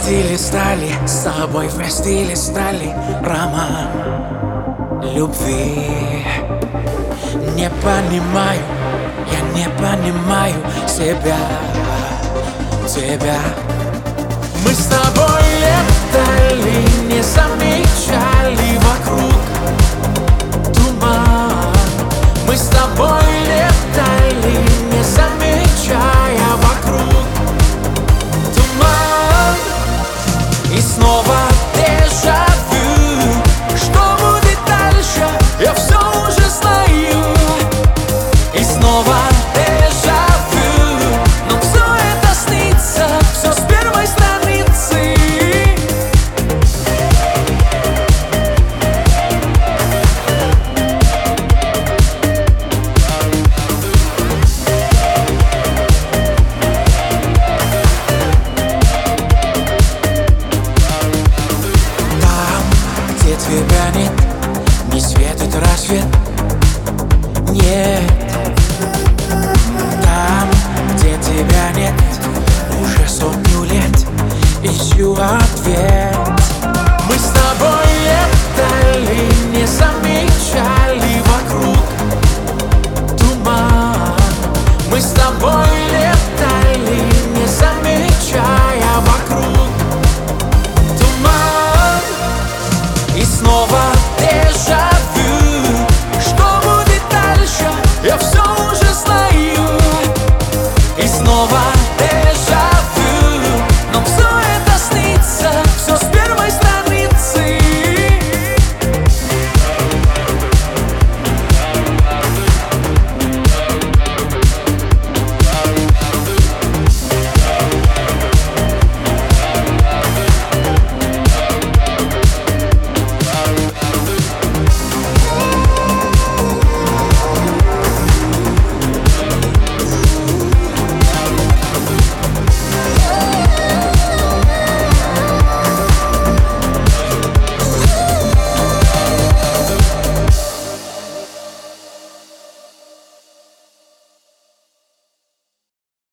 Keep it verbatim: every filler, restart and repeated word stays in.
стиле стали, с собой в стиле стали роман любви. Не понимаю, я не понимаю себя, тебя. Мы с тобой летали, не замечали вокруг туман. Мы с тобой летали, не замечая вокруг туман. И снова дежавю, что будет дальше, я все уже знаю. И снова дежавю, но все это снится, все с первой страницы. Там, где тебя нет, не светит рассвет. Нет, там, где тебя нет, уже сотню лет ищу ответ.